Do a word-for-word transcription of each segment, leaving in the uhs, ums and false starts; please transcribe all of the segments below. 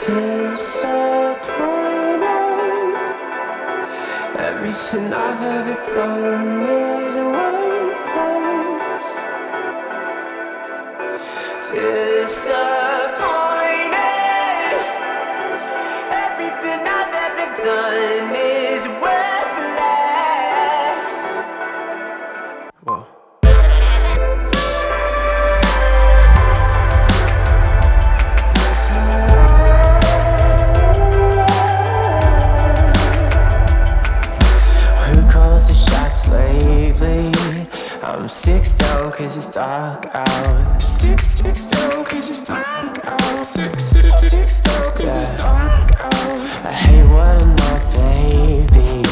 disappointed. Everything I've ever done is worthless. Disappointed. Everything I've ever done is worthless. Whoa. Lately, I'm six down cause it's dark out. Six, six down cause it's dark out. Six, six, six down cause yeah. It's dark out. I hate what I know, baby.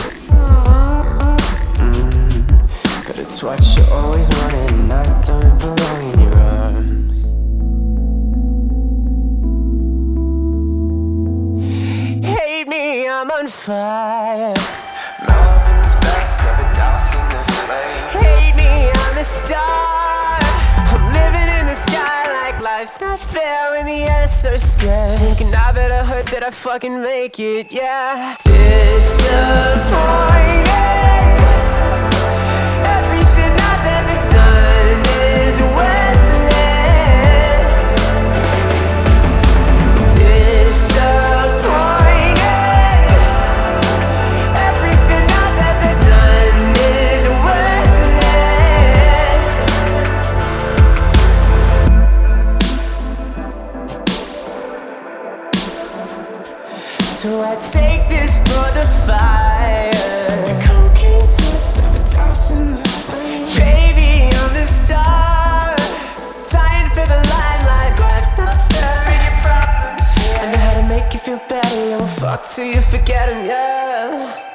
mm, But it's what you always wanted, and I don't belong in your arms. Hate me, I'm on fire. Love is best, never dousing the flames. Hate me, I'm a star. I'm living in the sky like life's not fair when the air's so scarce. Thinking I better hope that I fucking make it, yeah. Disappointed. Everything I've ever done is worthless. Disappointed. Everything I've ever done is worthless. So I take this for the fire. The cocaine sweats never dousing the flame. Baby, I'm the star. Dying for the limelight. Life's not fair and your problems, yeah. I know how to make you feel better. You'll fuck till you forget 'em, yeah.